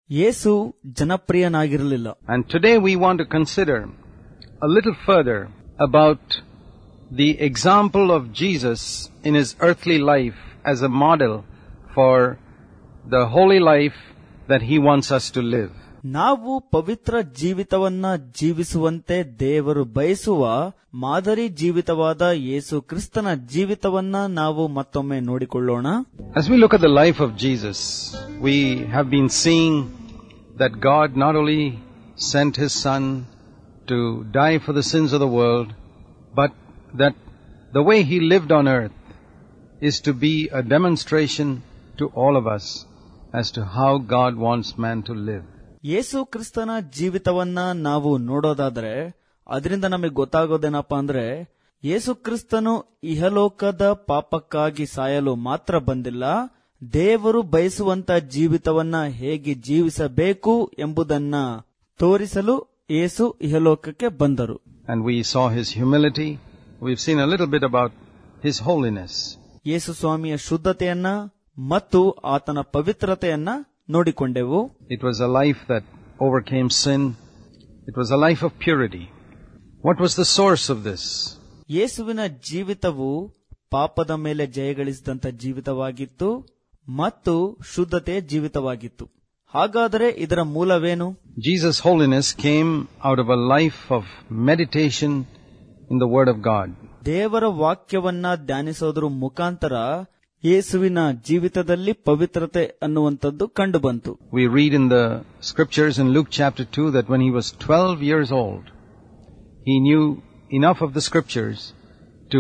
Yesu ಜನಪ್ರಿಯನಾಗಿರಲಿಲ್ಲ. And today we want to consider a little further about the example of Jesus in his earthly life as a model for the holy life that he wants us to live. ನಾವು ಪವಿತ್ರ ಜೀವಿತವನ್ನ ಜೀವಿಸುವಂತೆ ದೇವರು ಬಯಸುವ ಮಾದರಿ ಜೀವಿತವಾದ ಯೇಸು ಕ್ರಿಸ್ತನ ಜೀವಿತವನ್ನ ನಾವು ಮತ್ತೊಮ್ಮೆ ನೋಡಿಕೊಳ್ಳೋಣ. As we look at the life of Jesus, we have been seeing that God not only sent his Son to die for the sins of the world, but that the way he lived on earth is to be a demonstration to all of us as to how God wants man to live. ಯೇಸು ಕ್ರಿಸ್ತನ ಜೀವಿತವನ್ನ ನಾವು ನೋಡೋದಾದ್ರೆ ಅದರಿಂದ ನಮಗೆ ಗೊತ್ತಾಗೋದೇನಪ್ಪ ಅಂದ್ರೆ ಯೇಸು ಕ್ರಿಸ್ತನು ಇಹಲೋಕದ ಪಾಪಕ್ಕಾಗಿ ಸಾಯಲು ಮಾತ್ರ ಬಂದಿಲ್ಲ, ದೇವರು ಬಯಸುವಂತ ಜೀವಿತವನ್ನ ಹೇಗೆ ಜೀವಿಸಬೇಕು ಎಂಬುದನ್ನ ತೋರಿಸಲು ಯೇಸು ಇಹಲೋಕಕ್ಕೆ ಬಂದರು. And we saw his humility. We've seen a little bit about his holiness. ಯೇಸು ಸ್ವಾಮಿಯ ಶುದ್ಧತೆಯನ್ನ ಮತ್ತು ಆತನ ಪವಿತ್ರತೆಯನ್ನ ನೋಡಿಕೊಂಡೆವು. It was a life that overcame sin. It was a life of purity. What was the source of this? ಯೇಸುವಿನ ಜೀವಿತವು ಪಾಪದ ಮೇಲೆ ಜಯಗಳಿಸಿದಂತ ಜೀವಿತವಾಗಿತ್ತು ಮತ್ತು ಶುದ್ಧತೆಯ ಜೀವಿತವಾಗಿತ್ತು. ಹಾಗಾದರೆ ಇದರ ಮೂಲವೇನು? Jesus' holiness came out of a life of meditation in the Word of God. ದೇವರ ವಾಕ್ಯವನ್ನ ಧ್ಯಾನಿಸೋದ್ರ ಮುಖಾಂತರ ಯೇಸುವಿನ ಜೀವಿತದಲ್ಲಿ ಪವಿತ್ರತೆ ಅನ್ನುವಂಥದ್ದು ಕಂಡು ಬಂತು. We read in the scriptures in Luke chapter 2 that when he was 12 years old, he knew enough of the scriptures to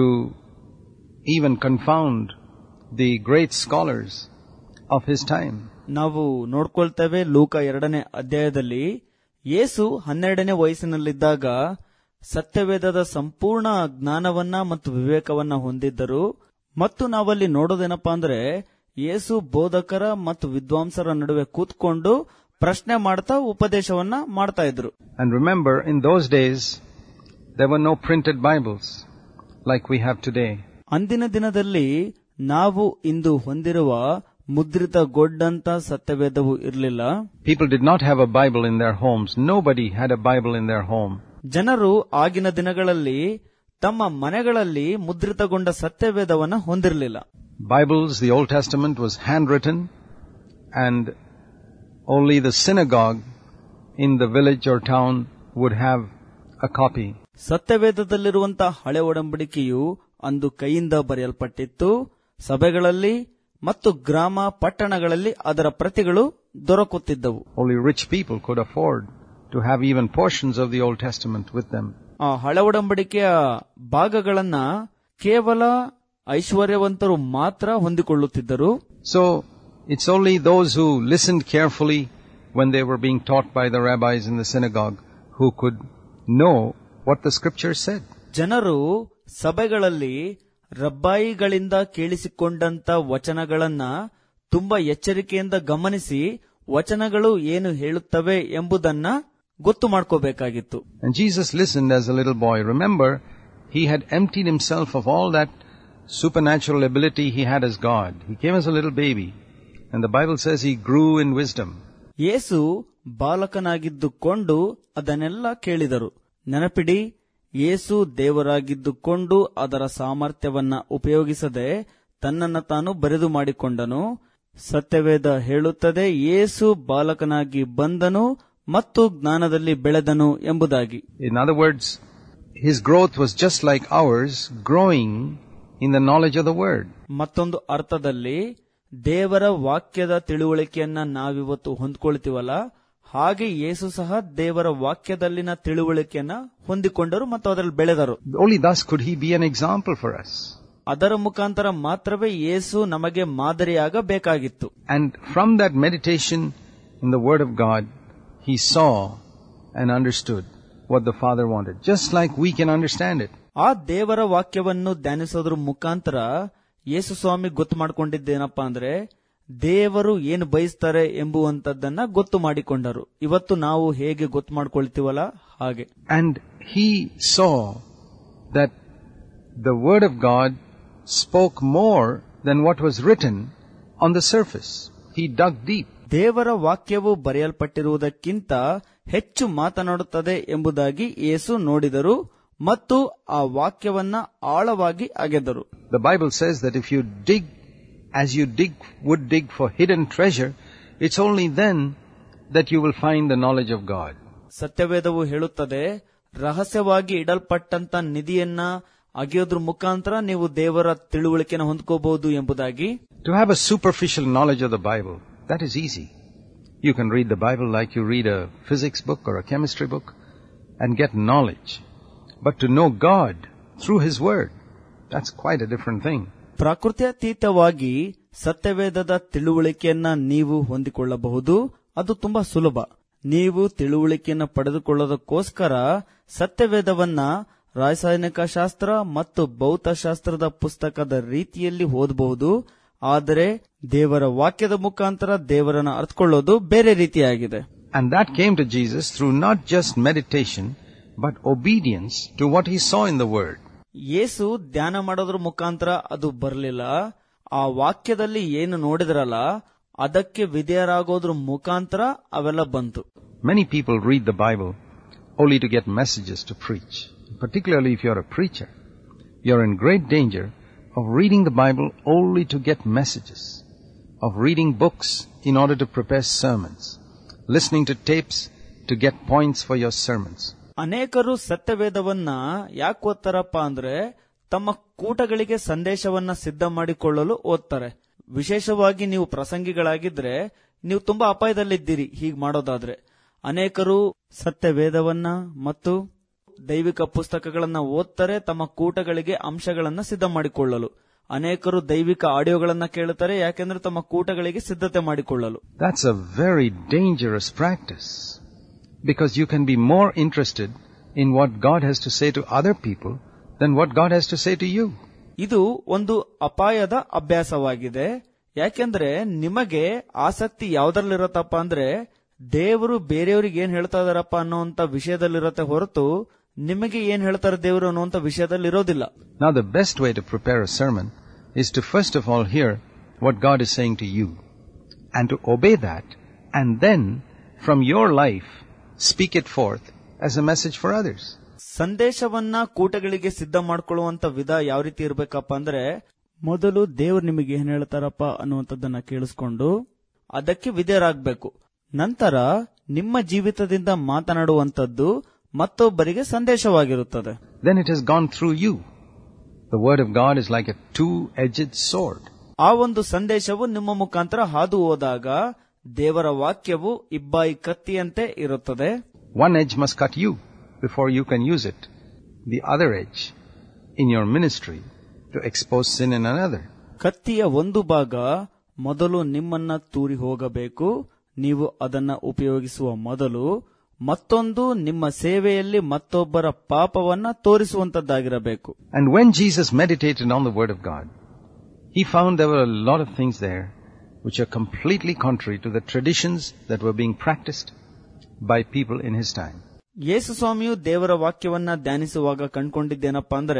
even confound the great scholars of his time. ನಾವು ನೋಡ್ಕೊಳ್ತೇವೆ ಲೂಕ 2ನೇ ಅಧ್ಯಾಯದಲ್ಲಿ ಯೇಸು 12ನೇ ವಯಸ್ಸಿನಲ್ಲಿದ್ದಾಗ ಸತ್ಯವೇದದ ಸಂಪೂರ್ಣ ಜ್ಞಾನವನ್ನ ಮತ್ತು ವಿವೇಕವನ್ನ ಹೊಂದಿದ್ದರು. ಮತ್ತು ನಾವಲ್ಲಿ ನೋಡೋದೇನಪ್ಪಾ ಅಂದ್ರೆ ಯೇಸು ಬೋಧಕರ ಮತ್ತು ವಿದ್ವಾಂಸರ ನಡುವೆ ಕೂತ್ಕೊಂಡು ಪ್ರಶ್ನೆ ಮಾಡ್ತಾ ಉಪದೇಶವನ್ನ ಮಾಡ್ತಾ ಇದ್ರು. And remember, in those days there were no printed Bibles like we have today. ಅಂದಿನ ದಿನದಲ್ಲಿ ನಾವು ಇಂದು ಹೊಂದಿರುವ ಮುದ್ರಿತಗೊಂಡಂತ ಸತ್ಯವೇದವು ಇರಲಿಲ್ಲ. People did not have a Bible in their homes. Nobody had a Bible in their home. ಜನರು ಆಗಿನ ದಿನಗಳಲ್ಲಿ ತಮ್ಮ ಮನೆಗಳಲ್ಲಿ ಮುದ್ರಿತಗೊಂಡ ಸತ್ಯವೇದವನ್ನ ಹೊಂದಿರಲಿಲ್ಲ. Bibles, the Old Testament, was handwritten, and only the synagogue in the village or town would have a copy. ಸತ್ಯವೇದದಲ್ಲಿರುವಂತಹ ಹಳೆ ಒಡಂಬಡಿಕೆಯು ಅಂದು ಕೈಯಿಂದ ಬರೆಯಲ್ಪಟ್ಟಿತ್ತು. ಸಭೆಗಳಲ್ಲಿ ಮತ್ತು ಗ್ರಾಮ ಪಟ್ಟಣಗಳಲ್ಲಿ ಅದರ ಪ್ರತಿಗಳು ದೊರಕುತ್ತಿದ್ದವು. Only rich people could afford to have even portions of the Old Testament with them. ಆ ಹಳೆ ಒಡಂಬಡಿಕೆಯ ಭಾಗಗಳನ್ನ ಕೇವಲ ಐಶ್ವರ್ಯವಂತರು ಮಾತ್ರ ಹೊಂದಿಕೊಳ್ಳುತ್ತಿದ್ದರು. So it's only those who listened carefully when they were being taught by the rabbis in the synagogue who could know what the scripture said. ಜನರು ಸಭೆಗಳಲ್ಲಿ ರಬ್ಬಾಯಿಗಳಿಂದ ಕೇಳಿಸಿಕೊಂಡಂತ ವಚನಗಳನ್ನ ತುಂಬಾ ಎಚ್ಚರಿಕೆಯಿಂದ ಗಮನಿಸಿ ವಚನಗಳು ಏನು ಹೇಳುತ್ತವೆ ಎಂಬುದನ್ನ ಗೊತ್ತು ಮಾಡ್ಕೋಬೇಕಾಗಿತ್ತು. And Jesus listened as a little boy. Remember, he had emptied himself of all that supernatural ability he had as God. He came as a little baby, and the Bible says he grew in wisdom. ಯೇಸು ಬಾಲಕನಾಗಿದ್ದುಕೊಂಡು ಅದನ್ನೆಲ್ಲ ಕೇಳಿದರು. ನೆನಪಿಡಿ, ಯೇಸು ದೇವರಾಗಿದ್ದುಕೊಂಡು ಅದರ ಸಾಮರ್ಥ್ಯವನ್ನ ಉಪಯೋಗಿಸದೆ ತನ್ನನ್ನು ತಾನು ಬರೆದು ಮಾಡಿಕೊಂಡನು. ಸತ್ಯವೇದ ಹೇಳುತ್ತದೆ ಯೇಸು ಬಾಲಕನಾಗಿ ಬಂದನು ಮತ್ತು ಜ್ಞಾನದಲ್ಲಿ ಬೆಳೆದನು ಎಂಬುದಾಗಿ. In other words, his growth was just like ours, growing in the knowledge of the word. ಮತ್ತೊಂದು ಅರ್ಥದಲ್ಲಿ ದೇವರ ವಾಕ್ಯದ ತಿಳುವಳಿಕೆಯನ್ನ ನಾವಿವತ್ತು ಹೊಂದ್ಕೊಳ್ತೀವಲ್ಲ, ಹಾಗೆ ಯೇಸು ಸಹ ದೇವರ ವಾಕ್ಯದಲ್ಲಿನ ತಿಳುವಳಿಕೆಯನ್ನ ಹೊಂದಿಕೊಂಡರು ಮತ್ತು ಅದರಲ್ಲಿ ಬೆಳೆದರು. Only thus could he be an example for us. ಅದರ ಮುಖಾಂತರ ಮಾತ್ರವೇ ಯೇಸು ನಮಗೆ ಮಾದರಿಯಾಗಬೇಕಾಗಿತ್ತು. And from that meditation in the word of God, he saw and understood what the Father wanted, just like we can understand it. ಆ ದೇವರ ವಾಕ್ಯವನ್ನು ಧ್ಯಾನಿಸೋದ್ರ ಮುಖಾಂತರ ಯೇಸು ಸ್ವಾಮಿ ಗೊತ್ತು ಮಾಡಿಕೊಂಡಿದ್ದೇನಪ್ಪಾ ಅಂದ್ರೆ ದೇವರು ಏನು ಬಯಸ್ತಾರೆ ಎಂಬುವಂತದ್ದನ್ನ ಗೊತ್ತು ಮಾಡಿಕೊಂಡರು. ಇವತ್ತು ನಾವು ಹೇಗೆ ಗೊತ್ತು ಮಾಡ್ಕೊಳ್ತೀವಲ್ಲ ಹಾಗೆ. And he saw that the word of God spoke more than what was written on the surface. He dug deep. ದೇವರ ವಾಕ್ಯವು ಬರೆಯಲ್ಪಟ್ಟಿರುವುದಕ್ಕಿಂತ ಹೆಚ್ಚು ಮಾತನಾಡುತ್ತದೆ ಎಂಬುದಾಗಿ ಯೇಸು ನೋಡಿದರು ಮತ್ತು ಆ ವಾಕ್ಯವನ್ನ ಆಳವಾಗಿ ಅಗೆದರು. The Bible says that if you dig as you would dig for hidden treasure, it's only then that you will find the knowledge of God. ಸತ್ಯವೇದವು ಹೇಳುತ್ತದೆ, ರಹಸ್ಯವಾಗಿ ಇಡಲ್ಪಟ್ಟಂತ ನಿಧಿಯನ್ನ ಅಗೆಯೋದ್ರ ಮುಖಾಂತರ ನೀವು ದೇವರ ತಿಳುವಳಿಕೆನ ಹೊಂದ್ಕೋಬಹುದು ಎಂಬುದಾಗಿ. To have a superficial knowledge of the Bible, that is easy. You can read the Bible like you read a physics book or a chemistry book and get knowledge. But to know God through His Word, that's quite a different thing. ಪ್ರಕೃತ್ಯಾತೀತವಾಗಿ ಸತ್ಯವೇದದ ತಿಳುವಳಿಕೆಯನ್ನ ನೀವು ಹೊಂದಿಕೊಳ್ಳಬಹುದು, ಅದು ತುಂಬಾ ಸುಲಭ. ನೀವು ತಿಳುವಳಿಕೆಯನ್ನು ಪಡೆದುಕೊಳ್ಳೋದಕ್ಕೋಸ್ಕರ ಸತ್ಯವೇದವನ್ನ ರಾಸಾಯನಿಕ ಶಾಸ್ತ್ರ ಮತ್ತು ಭೌತಶಾಸ್ತ್ರದ ಪುಸ್ತಕದ ರೀತಿಯಲ್ಲಿ ಓದಬಹುದು. ಆದರೆ ದೇವರ ವಾಕ್ಯದ ಮುಖಾಂತರ ದೇವರನ್ನು ಅರ್ಥಕೊಳ್ಳೋದು ಬೇರೆ ರೀತಿಯಾಗಿದೆ. And that came to Jesus through not just meditation, but obedience to what he saw in the Word. ಯೇಸು ಧ್ಯಾನ ಮಾಡೋದ್ರ ಮುಖಾಂತರ ಅದು ಬರಲಿಲ್ಲ, ಆ ವಾಕ್ಯದಲ್ಲಿ ಏನು ನೋಡಿದ್ರಲ್ಲ ಅದಕ್ಕೆ ವಿಧೇಯರಾಗೋದ್ರ ಮುಖಾಂತರ ಅವೆಲ್ಲ ಬಂತು. Many people read the Bible only to get messages to preach. Particularly if you're a preacher, you're in great danger of reading the Bible only to get messages, of reading books in order to prepare sermons, listening to tapes to get points for your sermons. ಅನೇಕರು ಸತ್ಯವೇದವನ್ನ ಯಾಕೆ ಓದ್ತಾರಪ್ಪ ಅಂದ್ರೆ ತಮ್ಮ ಕೂಟಗಳಿಗೆ ಸಂದೇಶವನ್ನ ಸಿದ್ಧ ಮಾಡಿಕೊಳ್ಳಲು ಓದ್ತಾರೆ. ವಿಶೇಷವಾಗಿ ನೀವು ಪ್ರಸಂಗಿಗಳಾಗಿದ್ರೆ ನೀವು ತುಂಬಾ ಅಪಾಯದಲ್ಲಿದ್ದೀರಿ ಹೀಗೆ ಮಾಡೋದಾದ್ರೆ. ಅನೇಕರು ಸತ್ಯವೇದವನ್ನ ಮತ್ತು ದೈವಿಕ ಪುಸ್ತಕಗಳನ್ನ ಓದ್ತಾರೆ ತಮ್ಮ ಕೂಟಗಳಿಗೆ ಅಂಶಗಳನ್ನ ಸಿದ್ಧ ಮಾಡಿಕೊಳ್ಳಲು. ಅನೇಕರು ದೈವಿಕ ಆಡಿಯೋಗಳನ್ನ ಕೇಳುತ್ತಾರೆ, ಯಾಕೆಂದ್ರೆ ತಮ್ಮ ಕೂಟಗಳಿಗೆ ಸಿದ್ಧತೆ ಮಾಡಿಕೊಳ್ಳಲು. That's a very dangerous practice, because you can be more interested in what God has to say to other people than what God has to say to you. ಇದು ಒಂದು ಅಪಾಯದ ಅಭ್ಯಾಸವಾಗಿದೆ. ಯಾಕೆಂದ್ರೆ ನಿಮಗೆ ಆಸಕ್ತಿ ಯಾವ್ದ್ರಲ್ಲಿರತ್ತಪ್ಪ ಅಂದ್ರೆ ದೇವರು ಬೇರೆಯವ್ರಿಗೆ ಏನ್ ಹೇಳ್ತಾ ಇದಾರಪ್ಪ ಅನ್ನೋಂತ ವಿಷಯದಲ್ಲಿರತ್ತೆ ಹೊರತು ನಿಮಗೆ ಏನ್ ಹೇಳ್ತಾರೆ ದೇವರು ಅನ್ನುವಂತ ವಿಷಯದಲ್ಲಿ ಇರೋದಿಲ್ಲ. Now the best way to prepare a sermon is to first of all hear what God is saying to you and to obey that, and then from your life speak it forth as a message for others. ಸಂದೇಶವನ್ನ ಕೂಟಗಳಿಗೆ ಸಿದ್ಧ ಮಾಡ್ಕೊಳ್ಳುವಂತ ವಿಧ ಯಾವ ರೀತಿ ಇರಬೇಕಪ್ಪ ಅಂದ್ರೆ ಮೊದಲು ದೇವರು ನಿಮಗೆ ಏನ್ ಹೇಳ್ತಾರಪ್ಪ ಅನ್ನುವಂಥದ್ದನ್ನ ಕೇಳಿಸ್ಕೊಂಡು ಅದಕ್ಕೆ ವಿಧೇಯರಾಗಬೇಕು. ನಂತರ ನಿಮ್ಮ ಜೀವಿತದಿಂದ ಮಾತನಾಡುವಂತದ್ದು ಮತ್ತೊಬ್ಬರಿಗೆ ಸಂದೇಶವಾಗಿರುತ್ತದೆ. Then it has gone through you. The word of God is like a two-edged sword. ಆ ಒಂದು ಸಂದೇಶವು ನಿಮ್ಮ ಮುಖಾಂತರ ಹಾದು ಹೋದಾಗ ದೇವರ ವಾಕ್ಯವು ಇಬ್ಬಾಯಿ ಕತ್ತಿಯಂತೆ ಇರುತ್ತದೆ. One edge must cut you before you can use it. The other edge in your ministry to expose sin in another. ಕತ್ತಿಯ ಒಂದು ಭಾಗ ಮೊದಲು ನಿಮ್ಮನ್ನ ತೂರಿ ಹೋಗಬೇಕು, ನೀವು ಅದನ್ನ ಉಪಯೋಗಿಸುವ ಮೊದಲು. ಮತ್ತೊಂದು ನಿಮ್ಮ ಸೇವೆಯಲ್ಲಿ ಮತ್ತೊಬ್ಬರ ಪಾಪವನ್ನ ತೋರಿಸುವಂತದ್ದಾಗಿರಬೇಕು. And when Jesus meditated on the word of God, he found there were a lot of things there which are completely contrary to the traditions that were being practiced by people in his time. ಯೇಸು ಸ್ವಾಮಿಯು ದೇವರ ವಾಕ್ಯವನ್ನ ಧ್ಯಾನಿಸುವಾಗ ಕಂಡುಕೊಂಡಿದ್ದೇನಪ್ಪ ಅಂದ್ರೆ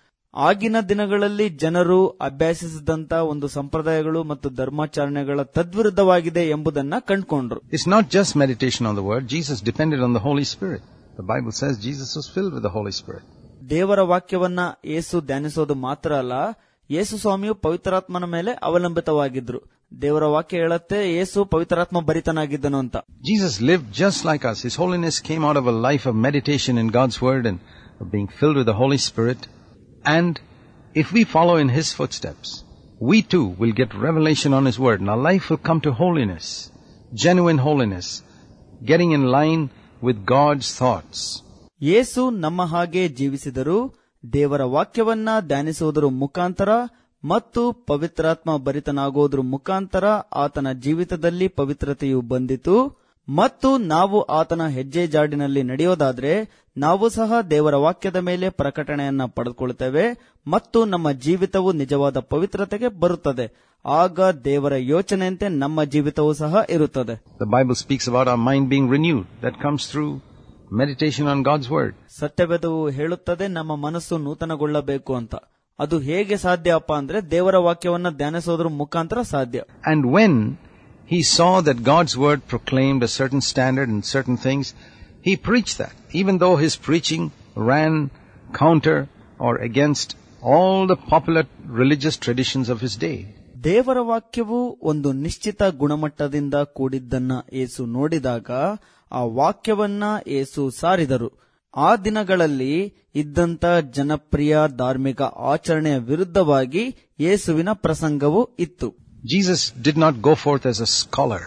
ಆಗಿನ ದಿನಗಳಲ್ಲಿ ಜನರು ಅಭ್ಯಾಸಿಸಿದಂತ ಒಂದು ಸಂಪ್ರದಾಯಗಳು ಮತ್ತು ಧರ್ಮಾಚರಣೆಗಳ ತದ್ವಿರುದ್ಧವಾಗಿದೆ ಎಂಬುದನ್ನ ಕಂಡುಕೊಂಡ್ರು. It's not just meditation on the word. Jesus depended on the Holy Spirit. The Bible says Jesus was filled with the Holy Spirit. ದೇವರ ವಾಕ್ಯವನ್ನ ಯೇಸು ಧ್ಯಾನಿಸೋದು ಮಾತ್ರ ಅಲ್ಲ, ಯೇಸು ಸ್ವಾಮಿಯು ಪವಿತ್ರಾತ್ಮನ ಮೇಲೆ ಅವಲಂಬಿತವಾಗಿದ್ರು. ದೇವರ ವಾಕ್ಯ ಹೇಳುತ್ತೆ ಯೇಸು ಪವಿತ್ರಾತ್ಮ ಭರಿತನಾಗಿದ್ದನು ಅಂತ. Jesus lived just like us. His holiness came out of a life of meditation in God's word and of being filled with the Holy Spirit. And if we follow in his footsteps, we too will get revelation on his word, and our life will come to holiness, genuine holiness, getting in line with God's thoughts. ಯೇಸು ನಮ್ಮ ಹಾಗೆ ಜೀವಿಸಿದರು. ದೇವರ ವಾಕ್ಯವನ್ನ ಧ್ಯಾನಿಸುವುದರ ಮುಖಾಂತರ ಮತ್ತು ಪವಿತ್ರಾತ್ಮ ಭರಿತನಾಗೋದ್ರ ಮುಖಾಂತರ ಆತನ ಜೀವಿತದಲ್ಲಿ ಪವಿತ್ರತೆಯು ಬಂದಿತು. ಮತ್ತು ನಾವು ಆತನ ಹೆಜ್ಜೆ ಜಾಡಿನಲ್ಲಿ ನಡೆಯೋದಾದ್ರೆ ನಾವು ಸಹ ದೇವರ ವಾಕ್ಯದ ಮೇಲೆ ಪ್ರಕಟಣೆಯನ್ನ ಪಡೆದುಕೊಳ್ಳುತ್ತೇವೆ ಮತ್ತು ನಮ್ಮ ಜೀವಿತವು ನಿಜವಾದ ಪವಿತ್ರತೆಗೆ ಬರುತ್ತದೆ. ಆಗ ದೇವರ ಯೋಚನೆಯಂತೆ ನಮ್ಮ ಜೀವಿತವೂ ಸಹ ಇರುತ್ತದೆ. The Bible speaks about our mind being renewed. That comes through meditation on God's word. ಸತ್ಯವೇದವು ಹೇಳುತ್ತದೆ ನಮ್ಮ ಮನಸ್ಸು ನೂತನಗೊಳ್ಳಬೇಕು ಅಂತ. ಅದು ಹೇಗೆ ಸಾಧ್ಯ ಅಪ್ಪ ಅಂದ್ರೆ ದೇವರ ವಾಕ್ಯವನ್ನ ಧ್ಯಾನಿಸೋದ್ರ ಮುಖಾಂತರ ಸಾಧ್ಯ. And when he saw that God's word proclaimed a certain standard and certain things, he preached that, even though his preaching ran counter or against all the popular religious traditions of his day. ದೇವರ ವಾಕ್ಯವು ಒಂದು ನಿಶ್ಚಿತ ಗುಣಮಟ್ಟದಿಂದ ಕೂಡಿದ್ದನ್ನ ಯೇಸು ನೋಡಿದಾಗ ಆ ವಾಕ್ಯವನ್ನ ಯೇಸು ಸಾರಿದರು. ಆ ದಿನಗಳಲ್ಲಿ ಇದ್ದಂತ ಜನಪ್ರಿಯ ಧಾರ್ಮಿಕ ಆಚರಣೆಯ ವಿರುದ್ಧವಾಗಿ ಯೇಸುವಿನ ಪ್ರಸಂಗವು ಇತ್ತು. Jesus did not go forth as a scholar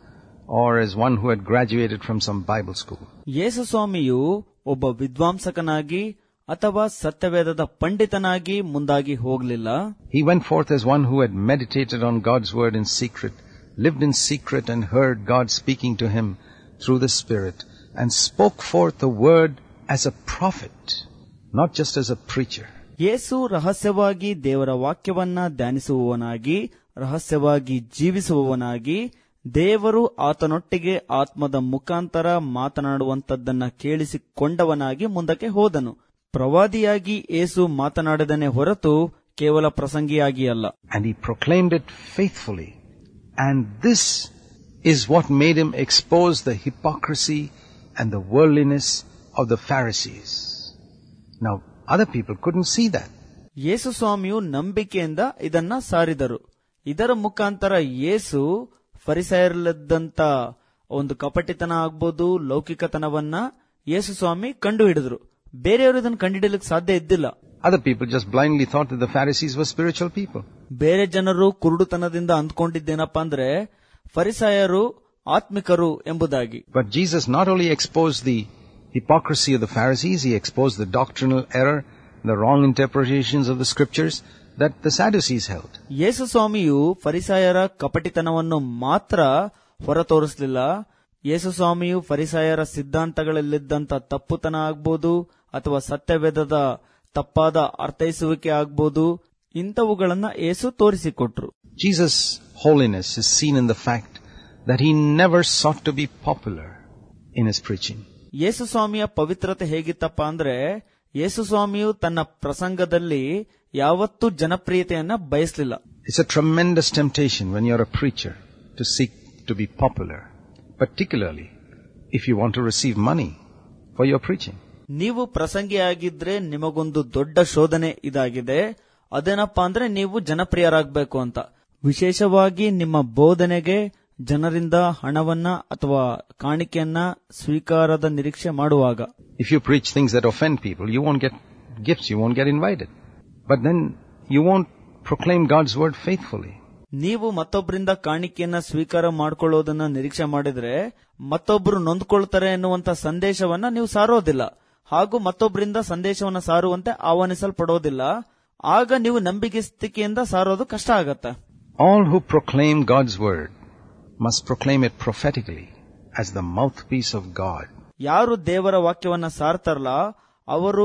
or as one who had graduated from some Bible school. ಯೇಸು ಸ್ವಾಮಿಯು ಒಬ್ಬ ವಿದ್ವಾಂಸಕನಾಗಿ ಅಥವಾ ಸತ್ಯವೇದದ ಪಂಡಿತನಾಗಿ ಮುಂದಾಗಿ ಹೋಗಲಿಲ್ಲ. He went forth as one who had meditated on God's word in secret, lived in secret and heard God speaking to him through the Spirit, and spoke forth the word as a prophet, not just as a preacher. ಯೇಸು ರಹಸ್ಯವಾಗಿ ದೇವರ ವಾಕ್ಯವನ್ನ ಧ್ಯಾನಿಸುವವನಾಗಿ, ರಹಸ್ಯವಾಗಿ ಜೀವಿಸುವವನಾಗಿ, ದೇವರು ಆತನೊಟ್ಟಿಗೆ ಆತ್ಮದ ಮುಖಾಂತರ ಮಾತನಾಡುವಂತದ್ದನ್ನ ಕೇಳಿಸಿಕೊಂಡವನಾಗಿ ಮುಂದಕ್ಕೆ ಹೋದನು. ಪ್ರವಾದಿಯಾಗಿ ಯೇಸು ಮಾತನಾಡದನೆ ಹೊರತು ಕೇವಲ ಪ್ರಸಂಗಿಯಾಗಿ ಅಲ್ಲ. And he proclaimed it faithfully. And this is what made him expose the hypocrisy and the worldliness of the Pharisees. Now, other people couldn't see that. ಯೇಸು ಸ್ವಾಮಿಯು ನಂಬಿಕೆಯಿಂದ ಇದನ್ನ ಸಾರಿದರು. ಇದರ ಮುಖಾಂತರ ಯೇಸು ಫರಿಸಾಯರಲ್ಲಿದ್ದಂತ ಒಂದು ಕಪಟಿತನ ಆಗ್ಬೋದು, ಲೌಕಿಕತನವನ್ನ ಯೇಸು ಸ್ವಾಮಿ ಕಂಡು ಹಿಡಿದ್ರು. ಬೇರೆಯವರು ಇದನ್ನು ಕಂಡುಹಿಡಿಯಲಿಕ್ಕೆ ಸಾಧ್ಯ ಇದ್ದಿಲ್ಲ. Other people just blindly thought that the Pharisees were spiritual people. ಬೇರೆ ಜನರು ಕುರುಡುತನದಿಂದ ಅಂದ್ಕೊಂಡಿದ್ದೇನಪ್ಪಾ ಅಂದ್ರೆ ಫರಿಸಾಯರು ಆತ್ಮಿಕರು ಎಂಬುದಾಗಿ. But Jesus not only exposed the hypocrisy of the Pharisees, he exposed the doctrinal error, the wrong interpretations of the scriptures that the Sadducees held. ಯೇಸು ಸ್ವಾಮಿಯು ಫರಿಸಾಯರ ಕಪಟಿತನವನ್ನು ಮಾತ್ರ ಹೊರತೋರಿಸಲಿಲ್ಲ. ಯೇಸು ಸ್ವಾಮಿಯು ಫರಿಸಾಯರ ಸಿದ್ಧಾಂತಗಳಲ್ಲಿದ್ದಂತ ತಪ್ಪುತನ ಆಗ್ಬೋದು ಅಥವಾ ಸತ್ಯವೇದದ ತಪ್ಪಾದ ಅರ್ಥೈಸುವಿಕೆ ಆಗ್ಬೋದು, ಇಂಥವುಗಳನ್ನ ಯೇಸು ತೋರಿಸಿಕೊಟ್ರು. Jesus' holiness is seen in the fact that he never sought to be popular in his preaching. ಯೇಸು ಸ್ವಾಮಿಯ ಪವಿತ್ರತೆ ಹೇಗಿತ್ತಪ್ಪ ಅಂದ್ರೆ ಯೇಸು ಸ್ವಾಮಿಯು ತನ್ನ ಪ್ರಸಂಗದಲ್ಲಿ ಯಾವತ್ತೂ ಜನಪ್ರಿಯತೆಯನ್ನ ಬಯಸಲಿಲ್ಲ. It's a tremendous temptation when you're a preacher to seek to be popular, particularly if you want to receive money for your preaching. ನೀವು ಪ್ರಸಂಗಿಯಾಗಿದ್ರೆ ನಿಮಗೊಂದು ದೊಡ್ಡ ಶೋಧನೆ ಇದಾಗಿದೆ. ಅದೇನಪ್ಪಾ ಅಂದ್ರೆ ನೀವು ಜನಪ್ರಿಯರಾಗಬೇಕು ಅಂತ. ವಿಶೇಷವಾಗಿ ನಿಮ್ಮ ಬೋಧನೆಗೆ ಜನರಿಂದ ಹಣವನ್ನ ಅಥವಾ ಕಾಣಿಕೆಯನ್ನ ಸ್ವೀಕಾರದ ನಿರೀಕ್ಷೆ ಮಾಡುವಾಗ. If you preach things that offend people, you won't get gifts, you won't get invited. But then you won't proclaim God's word faithfully. ನೀವು ಮತ್ತೊಬ್ಬರಿಂದ ಕಾಣಿಕೆಯನ್ನ ಸ್ವೀಕಾರ ಮಾಡಿಕೊಳ್ಳೋದನ್ನ ನಿರೀಕ್ಷೆ ಮಾಡಿದ್ರೆ ಮತ್ತೊಬ್ಬರು ನೊಂದ್ಕೊಳ್ತಾರೆ ಎನ್ನುವಂತ ಸಂದೇಶವನ್ನ ನೀವು ಸಾರೋದಿಲ್ಲ, ಹಾಗೂ ಮತ್ತೊಬ್ಬರಿಂದ ಸಂದೇಶವನ್ನ ಸಾರುವಂತೆ ಆಹ್ವಾನಿಸಲ್ಪಡೋದಿಲ್ಲ. ಆಗ ನೀವು ನಂಬಿಕೆಯಿಂದ ಸಾರೋದು ಕಷ್ಟ ಆಗತ್ತೆ. All who proclaim God's word must proclaim it prophetically as the mouthpiece of God. ಯಾರು ದೇವರ ವಾಕ್ಯವನ್ನ ಸಾರ್ತಾರಲ್ಲ ಅವರು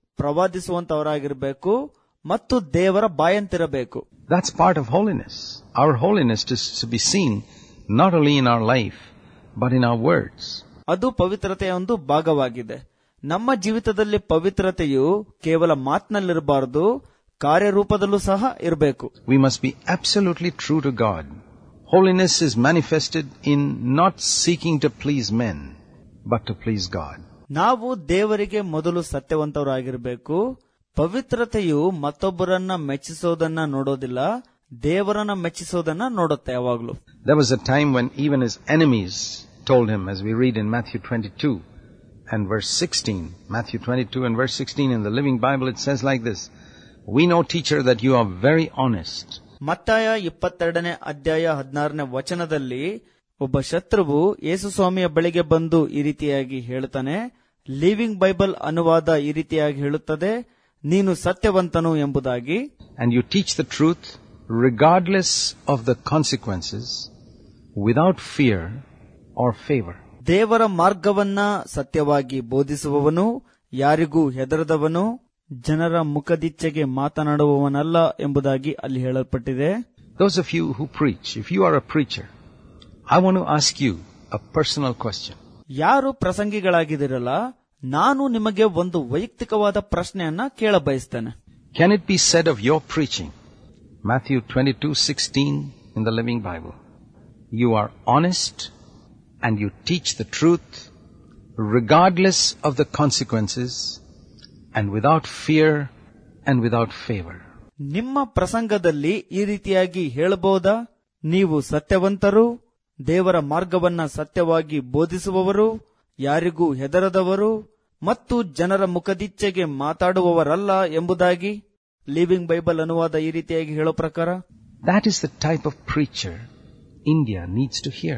ಪ್ರವಾದಿಸುವಂತವರಾಗಿರ್ಬೇಕು ಮತ್ತು ದೇವರ ಬಾಯಂತಿರಬೇಕು. That's part of holiness. Our holiness is to be seen not only in our life but in our words. ಅದು ಪವಿತ್ರತೆಯ ಒಂದು ಭಾಗವಾಗಿದೆ. ನಮ್ಮ ಜೀವಿತದಲ್ಲಿ ಪವಿತ್ರತೆಯು ಕೇವಲ ಮಾತಿನಲ್ಲಿರಬಾರದು, ಕಾರ್ಯರೂಪದಲ್ಲೂ ಸಹ ಇರಬೇಕು. We must be absolutely true to God. Holiness is manifested in not seeking to please men, but to please God. ನಾವು ದೇವರಿಗೆ ಮೊದಲು ಸತ್ಯವಂತರಾಗಿರಬೇಕು. ಪವಿತ್ರತೆಯು ಮತ್ತೊಬ್ಬರನ್ನ ಮೆಚ್ಚಿಸೋದನ್ನ ನೋಡೋದಿಲ್ಲ, ದೇವರನ್ನ ಮೆಚ್ಚಿಸೋದನ್ನ ನೋಡುತ್ತೆ ಯಾವಾಗ್ಲೂ. There was a time when even his enemies told him, as we read in Matthew 22 and verse 16. Matthew 22 and verse 16 in the Living Bible, it says like this: We know, teacher, that you are very honest. ಮತ್ತಾಯ 22ನೇ ಅಧ್ಯಾಯ 16ನೇ ವಚನದಲ್ಲಿ ಒಬ್ಬ ಶತ್ರುವು ಯೇಸು ಸ್ವಾಮಿಯ ಬಳಿಗೆ ಬಂದು ಈ ರೀತಿಯಾಗಿ ಹೇಳುತ್ತಾನೆ. ಲಿವಿಂಗ್ ಬೈಬಲ್ ಅನುವಾದ ಈ ರೀತಿಯಾಗಿ ಹೇಳುತ್ತದೆ, ನೀನು ಸತ್ಯವಂತನು ಎಂಬುದಾಗಿ. And you teach the truth regardless of the consequences, without fear or favor. ದೇವರ ಮಾರ್ಗವನ್ನ ಸತ್ಯವಾಗಿ ಬೋಧಿಸುವವನು, ಯಾರಿಗೂ ಹೆದರದವನು, ಜನರ ಮುಖದಿಚ್ಛೆಗೆ ಮಾತನಾಡುವವನಲ್ಲ ಎಂಬುದಾಗಿ ಅಲ್ಲಿ ಹೇಳಲ್ಪಟ್ಟಿದೆ. Those of you who preach, if you are a preacher, I want to ask you a personal question. ಯಾರು ಪ್ರಸಂಗಿಗಳಾಗಿದಿರಲ್ಲ, ನಾನು ನಿಮಗೆ ಒಂದು ವೈಯಕ್ತಿಕವಾದ ಪ್ರಶ್ನೆಯನ್ನ ಕೇಳ ಬಯಸ್ತೇನೆ. Can it be said of your preaching, Matthew 22:16 in the Living Bible, you are honest and you teach the truth regardless of the consequences and without fear and without favor. ನಿಮ್ಮ ಪ್ರಸಂಗದಲ್ಲಿ ಈ ರೀತಿಯಾಗಿ ಹೇಳಬಹುದಾ? ನೀವು ಸತ್ಯವಂತರು, ದೇವರ ಮಾರ್ಗವನ್ನ ಸತ್ಯವಾಗಿ ಬೋಧಿಸುವವರು, ಯಾರಿಗೂ ಹೆದರದವರು ಮತ್ತು ಜನರ ಮುಖದಿಚ್ಛೆಗೆ ಮಾತಾಡುವವರಲ್ಲ ಎಂಬುದಾಗಿ ಲಿವಿಂಗ್ ಬೈಬಲ್ ಅನುವಾದ ಈ ರೀತಿಯಾಗಿ ಹೇಳೋ ಪ್ರಕಾರ. That is the type of preacher India needs to hear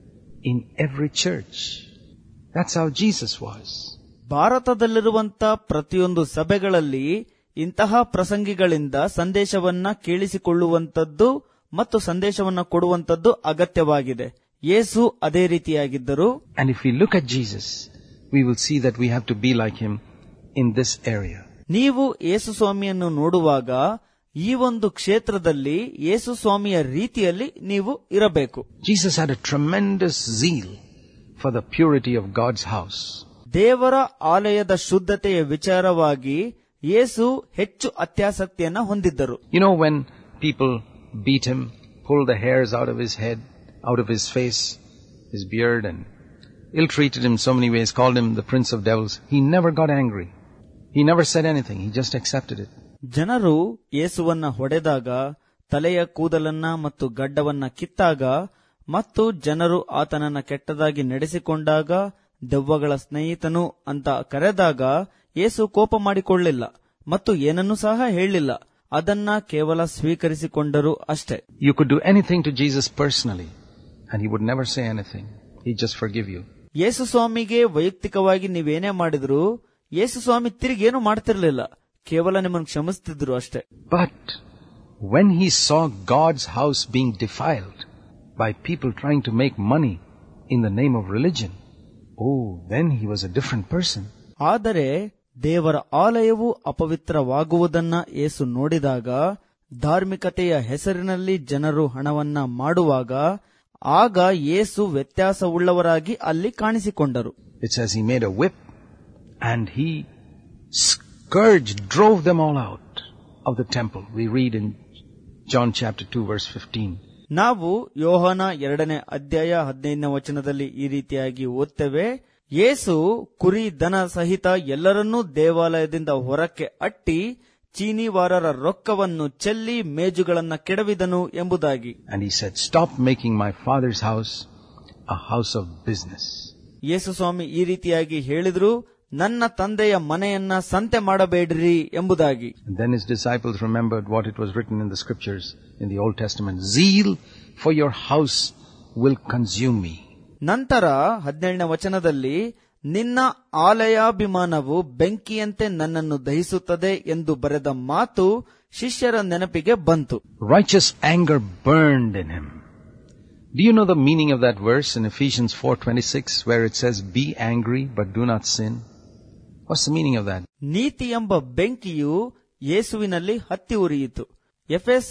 in every church. That's how Jesus was. ಭಾರತದಲ್ಲಿರುವಂತ ಪ್ರತಿಯೊಂದು ಸಭೆಗಳಲ್ಲಿ ಇಂತಹ ಪ್ರಸಂಗಿಗಳಿಂದ ಸಂದೇಶವನ್ನ ಕೇಳಿಸಿಕೊಳ್ಳುವಂತದ್ದು ಮತ್ತು ಸಂದೇಶವನ್ನ ಕೊಡುವಂತದ್ದು ಅಗತ್ಯವಾಗಿದೆ. ಯೇಸು ಅದೇ ರೀತಿಯಾಗಿದ್ದರು. And if we look at Jesus, we will see that we have to be like him in this area. ನೀವು ಯೇಸು ಸ್ವಾಮಿಯನ್ನು ನೋಡುವಾಗ ಈ ಒಂದು ಕ್ಷೇತ್ರದಲ್ಲಿ ಯೇಸು ಸ್ವಾಮಿಯ ರೀತಿಯಲ್ಲಿ ನೀವು ಇರಬೇಕು. Jesus had a tremendous zeal for the purity of God's house. ದೇವರ ಆಲಯದ ಶುದ್ಧತೆಯ ವಿಚಾರವಾಗಿ ಯೇಸು ಹೆಚ್ಚು ಅತ್ಯಾಸಕ್ತಿಯನ್ನ ಹೊಂದಿದ್ದರು. You know, when people beat him, pulled the hairs out of his head, out of his face, his beard, and ill-treated him so many ways, called him the prince of devils, he never got angry. He never said anything. He just accepted it. ಜನರು ಯೇಸುವನ್ನ ಹೊಡೆದಾಗ, ತಲೆಯ ಕೂದಲನ್ನ ಮತ್ತು ಗಡ್ಡವನ್ನ ಕಿತ್ತಾಗ ಮತ್ತು ಜನರು ಆತನನ್ನ ಕೆಟ್ಟದಾಗಿ ನಡೆಸಿಕೊಂಡಾಗ, ದೆವ್ವಗಳ ಸ್ನೇಹಿತನು ಅಂತ ಕರೆದಾಗ ಯೇಸು ಕೋಪ ಮಾಡಿಕೊಳ್ಳಿಲ್ಲ ಮತ್ತು ಏನನ್ನೂ ಸಹ ಹೇಳಿಲ್ಲ. ಅದನ್ನ ಕೇವಲ ಸ್ವೀಕರಿಸಿಕೊಂಡರು ಅಷ್ಟೇ. You could do anything to Jesus personally and he would never say anything. He'd just forgive you. ಯೇಸು ಸ್ವಾಮಿಗೆ ವೈಯಕ್ತಿಕವಾಗಿ ನೀವೇನೇ ಮಾಡಿದ್ರು ಯೇಸು ಸ್ವಾಮಿ ತಿರುಗೇನು ಮಾಡ್ತಿರ್ಲಿಲ್ಲ, ಕೇವಲ ನಿಮ್ಮನ್ನು ಕ್ಷಮಿಸ್ತಿದ್ರು ಅಷ್ಟೇ. But when he saw God's house being defiled by people trying to make money in the name of religion, then he was a different person. ಆದರೆ ದೇವರ ಆಲಯವು ಅಪವಿತ್ರವಾಗುವುದನ್ನ ಯೇಸು ನೋಡಿದಾಗ, ಧಾರ್ಮಿಕತೆಯ ಹೆಸರಿನಲ್ಲಿ ಜನರು ಹಣವನ್ನ ಮಾಡುವಾಗ, ಆಗ ಯೇಸು ವ್ಯತ್ಯಾಸವುಳ್ಳವರಾಗಿ ಅಲ್ಲಿ ಕಾಣಿಸಿಕೊಂಡರು. It says he made a whip and he scourged, drove them all out of the temple. We read in John chapter 2 verse 15. ನಾವು ಯೋಹಾನ 2ನೇ ಅಧ್ಯಾಯ 15ನೇ ವಚನದಲ್ಲಿ ಈ ರೀತಿಯಾಗಿ ಓದ್ತೇವೆ, ಯೇಸು ಕುರಿ ದನ ಸಹಿತ ಎಲ್ಲರನ್ನೂ ದೇವಾಲಯದಿಂದ ಹೊರಕ್ಕೆ ಅಟ್ಟಿ ಚೀನಿವಾರರ ರೊಕ್ಕವನ್ನು ಚೆಲ್ಲಿ ಮೇಜುಗಳನ್ನ ಕೆಡವಿದನು ಎಂಬುದಾಗಿ. And he said, stop making my father's house a house of business. ಯೇಸು ಸ್ವಾಮಿ ಈ ರೀತಿಯಾಗಿ ಹೇಳಿದ್ರು, ನನ್ನ ತಂದೆಯ ಮನೆಯನ್ನ ಸಂತೆ ಮಾಡಬೇಡ್ರಿ ಎಂಬುದಾಗಿ. And then his disciples remembered what it was written in the scriptures in the Old Testament, zeal for your house will consume me. ನಂತರ 17ನೇ ವಚನದಲ್ಲಿ, ನಿನ್ನ ಆಲಯಾಭಿಮಾನವು ಬೆಂಕಿಯಂತೆ ನನ್ನನ್ನು ದಹಿಸುತ್ತದೆ ಎಂದು ಬರೆದ ಮಾತು ಶಿಷ್ಯರ ನೆನಪಿಗೆ ಬಂತು. Righteous anger burned in him. Do you know the meaning of that verse in Ephesians 4:26 where it says, be angry but do not sin? What's the meaning of that? ನೀತಿ ಎಂಬ ಬೆಂಕಿಯು ಯೇಸುವಿನಲ್ಲಿ ಹತ್ತಿ ಉರಿಯಿತು. ಎಫೆಸ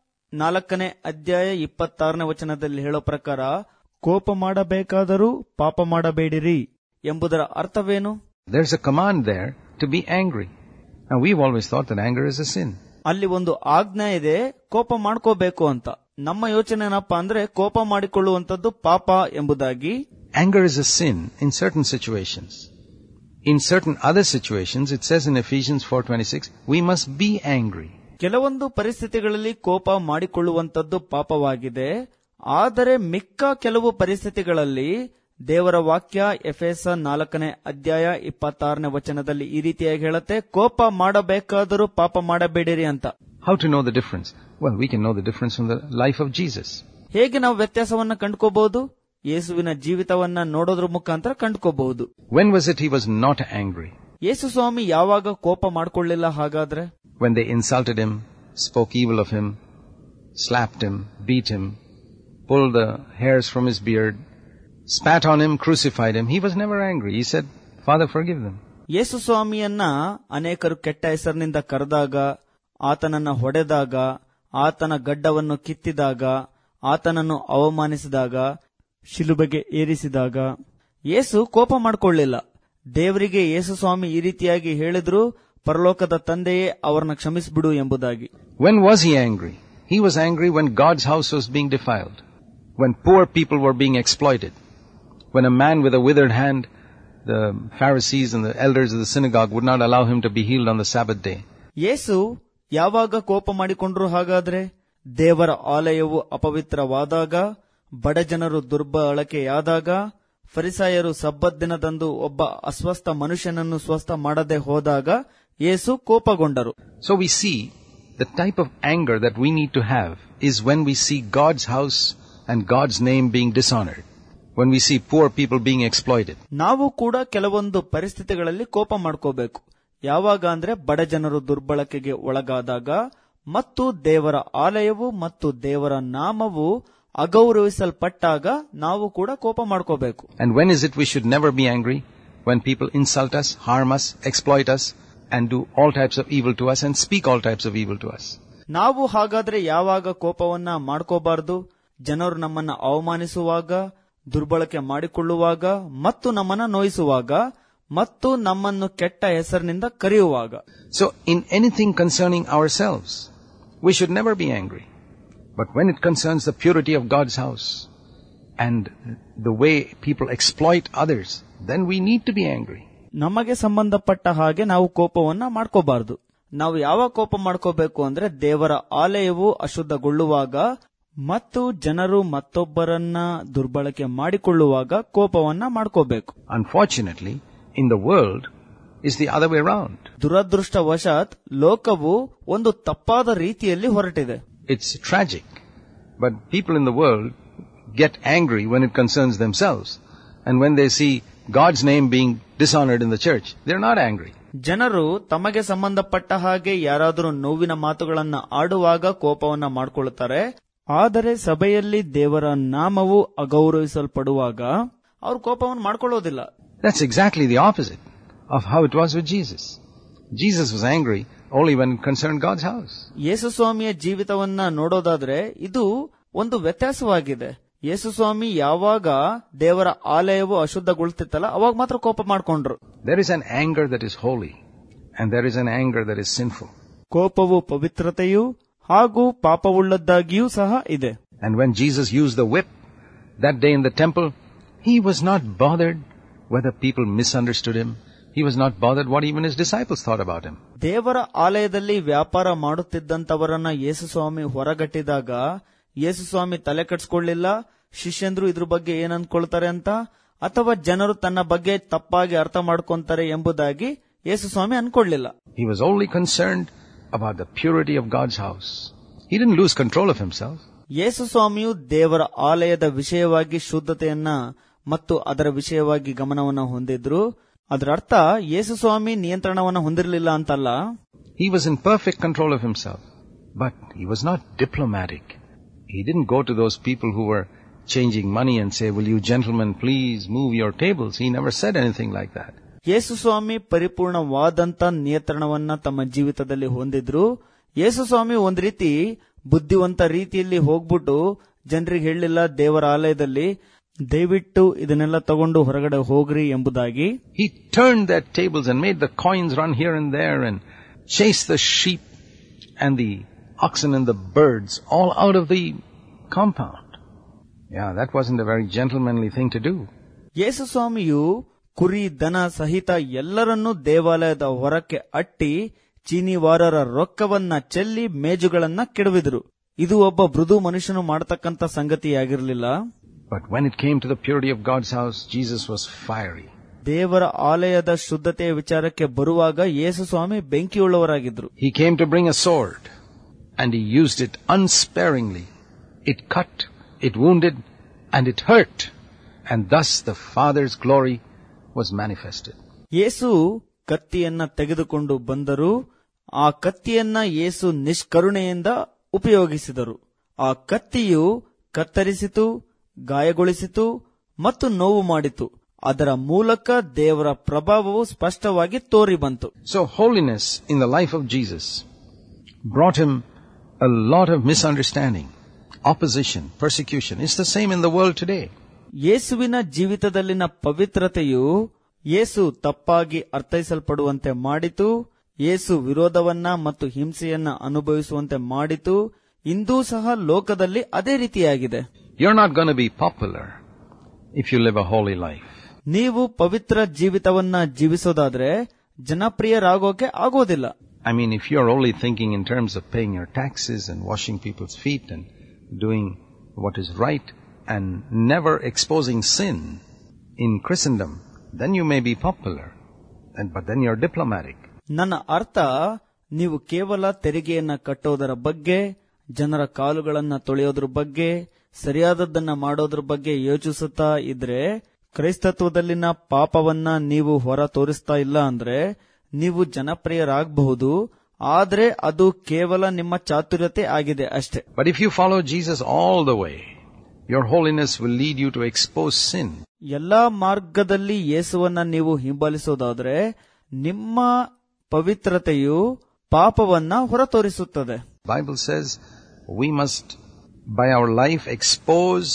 4ನೇ ಅಧ್ಯಾಯ 26ನೇ ವಚನದಲ್ಲಿ ಹೇಳೋ ಪ್ರಕಾರ, ಕೋಪ ಮಾಡಬೇಕಾದರೂ ಪಾಪ ಮಾಡಬೇಡಿರಿ ಎಂಬುದರ ಅರ್ಥವೇನು? There's a command there to be angry. Now we've always thought that anger is a sin. ಅಲ್ಲಿ ಒಂದು ಆಜ್ಞೆ ಇದೆ, ಕೋಪ ಮಾಡ್ಕೋಬೇಕು ಅಂತ. ನಮ್ಮ ಯೋಚನೆ ಏನಪ್ಪಾ ಅಂದ್ರೆ ಕೋಪ ಮಾಡಿಕೊಳ್ಳುವಂತದ್ದು ಪಾಪ ಎಂಬುದಾಗಿ. Anger is a sin in certain situations. In certain other situations, it says in Ephesians 4:26, we must be angry. ಕೆಲವೊಂದು ಪರಿಸ್ಥಿತಿಗಳಲ್ಲಿ ಕೋಪ ಮಾಡಿಕೊಳ್ಳುವಂತದ್ದು ಪಾಪವಾಗಿದೆ. ಆದರೆ ಮಿಕ್ಕ ಕೆಲವು ಪರಿಸ್ಥಿತಿಗಳಲ್ಲಿ ದೇವರ ವಾಕ್ಯ ಎಫೆಸ 4ನೇ ಅಧ್ಯಾಯ 26ನೇ ವಚನದಲ್ಲಿ ಈ ರೀತಿಯಾಗಿ ಹೇಳುತ್ತೆ, ಕೋಪ ಮಾಡಬೇಕಾದರೂ ಪಾಪ ಮಾಡಬೇಡಿರಿ ಅಂತ. How to know the difference? Well, we can know the difference from the life of Jesus. ಹೇಗೆ ನಾವು ವ್ಯತ್ಯಾಸವನ್ನ ಕಂಡುಕೋಬಹುದು? ಯೇಸುವಿನ ಜೀವಿತವನ್ನ ನೋಡೋದ್ರ ಮುಖಾಂತರ ಕಂಡುಕೋಬಹುದು. When was it he was not angry? ಯೇಸು ಸ್ವಾಮಿ ಯಾವಾಗ ಕೋಪ ಮಾಡಿಕೊಳ್ಳಿಲ್ಲ ಹಾಗಾದ್ರೆ? When they insulted him, spoke evil of him, slapped him, beat him, pulled the hairs from his beard, spat on him, crucified him, he was never angry. He said, Father, forgive them. ಯೇಸು ಸ್ವಾಮಿಯನ್ನ ಅನೇಕರು ಕೆಟ್ಟ ಹೆಸರಿನಿಂದ ಕರೆದಾಗ, ಆತನನ್ನ ಹೊಡೆದಾಗ, ಆತನ ಗಡ್ಡವನ್ನು ಕಿತ್ತಿದಾಗ, ಆತನನ್ನು ಅವಮಾನಿಸಿದಾಗ, ಶಿಲುಬೆಗೆ ಏರಿಸಿದಾಗ ಯೇಸು ಕೋಪ ಮಾಡಿಕೊಳ್ಳಿಲ್ಲ. ದೇವರಿಗೆ ಯೇಸು ಸ್ವಾಮಿ ಈ ರೀತಿಯಾಗಿ ಹೇಳಿದ್ರು, ಪರಲೋಕದ ತಂದೆಯೇ ಅವರನ್ನ ಕ್ಷಮಿಸಿಬಿಡು ಎಂಬುದಾಗಿ. When was he angry? He was angry when God's house was being defiled. when poor people were being exploited, when a man with a withered hand, the Pharisees and the elders of the synagogue would not allow him to be healed on the Sabbath day. ಯೇಸು ಯಾವಾಗ ಕೋಪ ಮಾಡಿಕೊಂಡ್ರು ಹಾಗಾದ್ರೆ? ದೇವರ ಆಲಯವು ಅಪವಿತ್ರವಾದಾಗ, ಬಡ ಜನರು ದುರ್ಬಳಕೆಯಾದಾಗ, ಫರಿಸಾಯರು ಸಬ್ಬತ್ ದಿನದಂದು ಒಬ್ಬ ಅಸ್ವಸ್ಥ ಮನುಷ್ಯನನ್ನು ಸ್ವಸ್ಥ ಮಾಡದೆ ಹೋದಾಗ ಯೇಸು ಕೋಪಗೊಂಡರು. So we see the type of anger that we need to have is when we see God's house and God's name being dishonored. When we see poor people being exploited. ನಾವು ಕೂಡ ಕೆಲವೊಂದು ಪರಿಸ್ಥಿತಿಗಳಲ್ಲಿ ಕೋಪ ಮಾಡ್ಕೋಬೇಕು. ಯಾವಾಗ ಅಂದ್ರೆ ಬಡ ಜನರು ದುರ್ಬಳಕೆಗೆ ಒಳಗಾದಾಗ ಮತ್ತು ದೇವರ ಆಲಯವು ಮತ್ತು ದೇವರ ನಾಮವು ಅಗೌರವಿಸಲ್ಪಟ್ಟಾಗ ನಾವು ಕೂಡ ಕೋಪ ಮಾಡ್ಕೋಬೇಕು. And when is it we should never be angry? When people insult us, harm us, exploit us and do all types of evil to us and speak all types of evil to us. ನಾವು ಹಾಗಾದ್ರೆ ಯಾವಾಗ ಕೋಪವನ್ನ ಮಾಡ್ಕೋಬಾರದು? ಜನರು ನಮ್ಮನ್ನ ಅವಮಾನಿಸುವಾಗ, ದುರ್ಬಳಕೆ ಮಾಡಿಕೊಳ್ಳುವಾಗ ಮತ್ತು ನಮ್ಮನ್ನ ನೋಯಿಸುವಾಗ ಮತ್ತು ನಮ್ಮನ್ನು ಕೆಟ್ಟ ಹೆಸರಿನಿಂದ ಕರೆಯುವಾಗ. So in anything concerning ourselves, we should never be angry. But when it concerns the purity of God's house and the way people exploit others, then we need to be angry. ನಮಗೆ ಸಂಬಂಧಪಟ್ಟ ಹಾಗೆ ನಾವು ಕೋಪವನ್ನ ಮಾಡ್ಕೋಬಾರದು. ನಾವು ಯಾವಾಗ ಕೋಪ ಮಾಡ್ಕೋಬೇಕು ಅಂದ್ರೆ ದೇವರ ಆಲಯವು ಅಶುದ್ಧಗೊಳ್ಳುವಾಗ ಮತ್ತು ಜನರು ಮತ್ತೊಬ್ಬರನ್ನ ದುರ್ಬಳಕೆ ಮಾಡಿಕೊಳ್ಳುವಾಗ ಕೋಪವನ್ನ ಮಾಡ್ಕೋಬೇಕು. Unfortunately, in the world is the other way around. ದುರದೃಷ್ಟವಶಾತ್ ಲೋಕವು ಒಂದು ತಪ್ಪಾದ ರೀತಿಯಲ್ಲಿ ಹೊರಟಿದೆ. It's tragic, but people in the world get angry when it concerns themselves, and when they see God's name being dishonored in the church, they're not angry. ಜನರು ತಮಗೆ ಸಂಬಂಧಪಟ್ಟ ಹಾಗೆ ಯಾರಾದರೂ ನೋವಿನ ಮಾತುಗಳನ್ನ ಆಡುವಾಗ ಕೋಪವನ್ನ ಮಾಡಿಕೊಳ್ಳುತ್ತಾರೆ. ಆದರೆ ಸಭೆಯಲ್ಲಿ ದೇವರ ನಾಮವು ಅಗೌರವಿಸಲ್ಪಡುವಾಗ ಅವರು ಕೋಪವನ್ನು ಮಾಡಿಕೊಳ್ಳೋದಿಲ್ಲ. That's exactly the opposite of how it was with Jesus. Jesus was angry only when it concerned God's house. ಯೇಸು ಸ್ವಾಮಿಯ ಜೀವಿತವನ್ನ ನೋಡೋದಾದ್ರೆ ಇದು ಒಂದು ವ್ಯತ್ಯಾಸವಾಗಿದೆ. ಯೇಸು ಸ್ವಾಮಿ ಯಾವಾಗ ದೇವರ ಆಲಯವು ಅಶುದ್ಧಗೊಳ್ತಿತ್ತಲ್ಲ ಅವಾಗ ಮಾತ್ರ ಕೋಪ ಮಾಡಿಕೊಂಡ್ರು. There is an anger that is holy and there is an anger that is sinful. ಕೋಪವು ಪವಿತ್ರತೆಯು ಹಾಗೂ ಪಾಪವುಳ್ಳದ್ದಾಗಿಯೂ ಸಹ ಇದೆ. And when Jesus used the whip that day in the temple, he was not bothered whether people misunderstood him. He was not bothered what even his disciples thought about him. ದೇವರ ಆಲಯದಲ್ಲಿ ವ್ಯಾಪಾರ ಮಾಡುತ್ತಿದ್ದಂತವರನ್ನ ಯೇಸು ಸ್ವಾಮಿ ಹೊರಗಟ್ಟಿದಾಗ ಯೇಸು ಸ್ವಾಮಿ ತಲೆ ಕೆಡಿಸಿಕೊಳ್ಳಿಲ್ಲ ಶಿಷ್ಯಂದ್ರು ಇದ್ರ ಬಗ್ಗೆ ಏನ್ ಅಂದ್ಕೊಳ್ತಾರೆ ಅಂತ, ಅಥವಾ ಜನರು ತನ್ನ ಬಗ್ಗೆ ತಪ್ಪಾಗಿ ಅರ್ಥ ಮಾಡ್ಕೊಂತಾರೆ ಎಂಬುದಾಗಿ ಯೇಸು ಸ್ವಾಮಿ ಅನ್ಕೊಳ್ಳಿಲ್ಲ. He was only concerned about the purity of God's house. He didn't lose control of himself. ಯೇಸು ಸ್ವಾಮಿಯು ದೇವರ ಆಲಯದ ವಿಷಯವಾಗಿ ಶುದ್ಧತೆಯನ್ನ ಮತ್ತು ಅದರ ವಿಷಯವಾಗಿ ಗಮನವನ್ನ ಹೊಂದಿದ್ರು. ಅದರ ಅರ್ಥ ಯೇಸು ಸ್ವಾಮಿ ನಿಯಂತ್ರಣವನ್ನ ಹೊಂದಿರಲಿಲ್ಲ ಅಂತಲ್ಲ. He was in perfect control of himself, but he was not diplomatic. He didn't go to those people who were changing money and say, "Will you gentlemen please move your tables?" He never said anything like that. ಯೇಸು ಸ್ವಾಮಿ ಪರಿಪೂರ್ಣವಾದಂತ ನಿಯಂತ್ರಣವನ್ನ ತಮ್ಮ ಜೀವಿತದಲ್ಲಿ ಹೊಂದಿದ್ರು. ಯೇಸು ಸ್ವಾಮಿ ಒಂದ್ ರೀತಿ ಬುದ್ಧಿವಂತ ರೀತಿಯಲ್ಲಿ ಹೋಗ್ಬಿಟ್ಟು ಜನರಿಗೆ ಹೇಳಲಿಲ್ಲ ದೇವರ ಆಲಯದಲ್ಲಿ ದಯವಿಟ್ಟು ಇದನ್ನೆಲ್ಲ ತಗೊಂಡು ಹೊರಗಡೆ ಹೋಗ್ರಿ ಎಂಬುದಾಗಿ. He turned their tables and made the coins run here and there and chased the sheep and the oxen and the birds all out of the compound. Yeah, that wasn't a very gentlemanly thing to do. ಯೇಸು ಸ್ವಾಮಿಯು ಕುರಿ ದನ ಸಹಿತ ಎಲ್ಲರನ್ನೂ ದೇವಾಲಯದ ಹೊರಕ್ಕೆ ಅಟ್ಟಿ ಚೀನಿವಾರರ ರೊಕ್ಕವನ್ನ ಚೆಲ್ಲಿ ಮೇಜುಗಳನ್ನ ಕೆಡವಿದ್ರು. ಇದು ಒಬ್ಬ ಮೃದು ಮನುಷ್ಯನು ಮಾಡತಕ್ಕಂತ ಸಂಗತಿಯಾಗಿರಲಿಲ್ಲ. But when it came to the purity of God's house, Jesus was fiery. ದೇವರ ಆಲಯದ ಶುದ್ಧತೆಯ ವಿಚಾರಕ್ಕೆ ಬರುವಾಗ ಯೇಸು ಸ್ವಾಮಿ ಬೆಂಕಿಯುಳ್ಳವರಾಗಿದ್ರು. He came to bring a sword and he used it unsparingly. It cut, it wounded, and it hurt. And thus the Father's glory was manifested. ಯೇಸು ಕತ್ತಿಯನ್ನ ತೆಗೆದುಕೊಂಡು ಬಂದರು. ಆ ಕತ್ತಿಯನ್ನ ಯೇಸು ನಿಷ್ಕರುಣೆಯಿಂದ ಉಪಯೋಗಿಸಿದರು. ಆ ಕತ್ತಿಯು ಕತ್ತರಿಸಿತು, ಗಾಯಗೊಳಿಸಿತು ಮತ್ತು ನೋವು ಮಾಡಿತು. ಅದರ ಮೂಲಕ ದೇವರ ಪ್ರಭಾವವು ಸ್ಪಷ್ಟವಾಗಿ ತೋರಿ ಬಂತು. So holiness in the life of Jesus brought him a lot of misunderstanding, opposition, persecution. It's the same in the world today. ಯೇಸುವಿನ ಜೀವಿತದಲ್ಲಿನ ಪವಿತ್ರತೆಯು ಯೇಸು ತಪ್ಪಾಗಿ ಅರ್ಥೈಸಲ್ಪಡುವಂತೆ ಮಾಡಿತು. ಯೇಸು ವಿರೋಧವನ್ನ ಮತ್ತು ಹಿಂಸೆಯನ್ನ ಅನುಭವಿಸುವಂತೆ ಮಾಡಿತು. ಇಂದೂ ಸಹ ಲೋಕದಲ್ಲಿ ಅದೇ ರೀತಿಯಾಗಿದೆ. You're not going to be popular if you live a holy life. ನೀವು ಪವಿತ್ರ ಜೀವಿತವನ್ನ ಜೀವಿಸೋದಾದ್ರೆ ಜನಪ್ರಿಯರಾಗೋಕೆ ಆಗೋದಿಲ್ಲ. I mean, if you're only thinking in terms of paying your taxes and washing people's feet and doing what is right and never exposing sin in Christendom, then you may be popular, but then you're diplomatic. ನನ್ನ ಅರ್ಥ, ನೀವು ಕೇವಲ ತೆರಿಗೆಯನ್ನ ಕಟ್ಟೋದರ ಬಗ್ಗೆ, ಜನರ ಕಾಲುಗಳನ್ನ ತೊಳೆಯೋದ್ರ ಬಗ್ಗೆ, ಸರಿಯಾದದ್ದನ್ನ ಮಾಡೋದ್ರ ಬಗ್ಗೆ ಯೋಚಿಸುತ್ತಾ ಇದ್ರೆ, ಕ್ರೈಸ್ತತ್ವದಲ್ಲಿನ ಪಾಪವನ್ನ ನೀವು ಹೊರ ತೋರಿಸ್ತಾ ಇಲ್ಲ ಅಂದ್ರೆ ನೀವು ಜನಪ್ರಿಯರಾಗಬಹುದು, ಆದ್ರೆ ಅದು ಕೇವಲ ನಿಮ್ಮ ಚಾತುರ್ಯತೆ ಆಗಿದೆ ಅಷ್ಟೇ. But if you follow Jesus all the way, your holiness will lead you to expose sin. ಎಲ್ಲಾ ಮಾರ್ಗದಲ್ಲಿ ಯೇಸುವನ್ನ ನೀವು ಹಿಂಬಾಲಿಸೋದಾದ್ರೆ ನಿಮ್ಮ ಪವಿತ್ರತೆಯು ಪಾಪವನ್ನ ಹೊರತೋರಿಸುತ್ತದೆ. Bible says we must by our life expose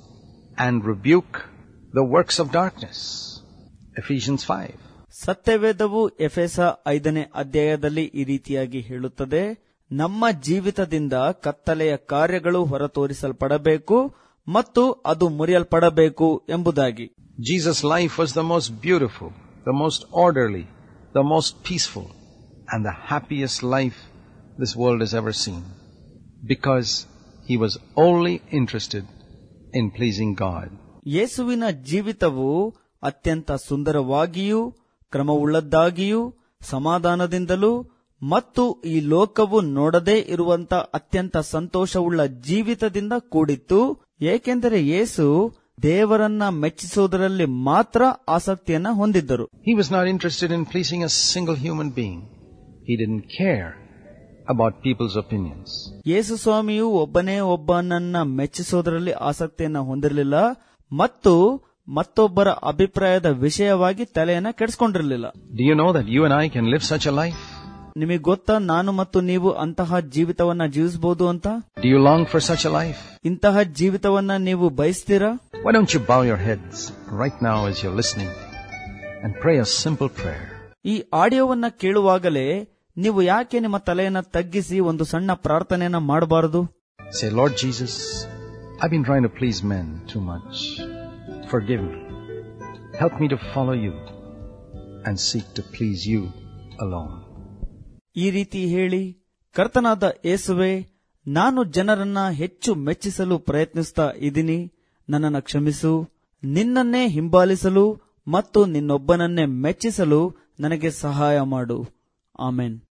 and rebuke the works of darkness. Ephesians 5. ಸತ್ಯವೇದವು ಎಫೆಸ 5ನೇ ಅಧ್ಯಾಯದಲ್ಲಿ ಈ ರೀತಿಯಾಗಿ ಹೇಳುತ್ತದೆ, ನಮ್ಮ ಜೀವಿತದಿಂದ ಕತ್ತಲೆಯ ಕಾರ್ಯಗಳು ಹೊರತೋರಿಸಲ್ಪಡಬೇಕು ಮತ್ತು ಅದು ಮುರಿಯಲ್ಪಡಬೇಕು ಎಂಬುದಾಗಿ. Jesus' life was the most beautiful, the most orderly, the most peaceful, and the happiest life this world has ever seen, because he was only interested in pleasing God. ಯೇಸುವಿನ ಜೀವಿತವು ಅತ್ಯಂತ ಸುಂದರವಾಗಿಯೂ ಕ್ರಮವುಳ್ಳದ್ದಾಗಿಯೂ ಸಮಾಧಾನದಿಂದಲೂ ಮತ್ತು ಈ ಲೋಕವು ನೋಡದೇ ಇರುವಂತ ಅತ್ಯಂತ ಸಂತೋಷವುಳ್ಳ ಜೀವಿತದಿಂದ ಕೂಡಿತ್ತು, ಏಕೆಂದರೆ ಯೇಸು ದೇವರನ್ನ ಮೆಚ್ಚಿಸುವುದರಲ್ಲಿ ಮಾತ್ರ ಆಸಕ್ತಿಯನ್ನ ಹೊಂದಿದ್ದರು. He was not interested in pleasing a single human being. He didn't care about people's opinions. ಯೇಸು ಸ್ವಾಮಿಯು ಒಬ್ಬನೇ ಒಬ್ಬನನ್ನ ಮೆಚ್ಚಿಸೋದರಲ್ಲಿ ಆಸಕ್ತಿಯನ್ನ ಹೊಂದಿರಲಿಲ್ಲ ಮತ್ತು ಮತ್ತೊಬ್ಬರ ಅಭಿಪ್ರಾಯದ ವಿಷಯವಾಗಿ ತಲೆಯನ್ನ ಕೆಡಿಸಿಕೊಂಡಿರಲಿಲ್ಲ. Do you know that you and I can live such a life? ನಿಮಗೆ ಗೊತ್ತಾ, ನಾನು ಮತ್ತು ನೀವು ಅಂತಹ ಜೀವಿತವನ್ನ ಜೀವಿಸಬಹುದು ಅಂತ? Do you long for such a life? ಇಂತಹ ಜೀವಿತವನ್ನ ನೀವು ಬಯಸ್ತೀರಾ? Why don't you bow your heads right now as you're listening and pray a simple prayer? ಈ ಆಡಿಯೋವನ್ನ ಕೇಳುವಾಗಲೇ ನೀವು ಯಾಕೆ ನಿಮ್ಮ ತಲೆಯನ್ನ ತಗ್ಗಿಸಿ ಒಂದು ಸಣ್ಣ ಪ್ರಾರ್ಥನೆಯನ್ನ ಮಾಡಬಾರದು? Say, Lord Jesus, I've been trying to please men too much. Forgive me. Help me to follow you and seek to please you alone. ಈ ರೀತಿ ಹೇಳಿ, ಕರ್ತನಾದ ಯೇಸುವೆ, ನಾನು ಜನರನ್ನ ಹೆಚ್ಚು ಮೆಚ್ಚಿಸಲು ಪ್ರಯತ್ನಿಸ್ತಾ ಇದ್ದೀನಿ, ನನ್ನನ್ನು ಕ್ಷಮಿಸು. ನಿನ್ನನ್ನೇ ಹಿಂಬಾಲಿಸಲು ಮತ್ತು ನಿನ್ನೊಬ್ಬನನ್ನೇ ಮೆಚ್ಚಿಸಲು ನನಗೆ ಸಹಾಯ ಮಾಡು. ಆಮೆನ್.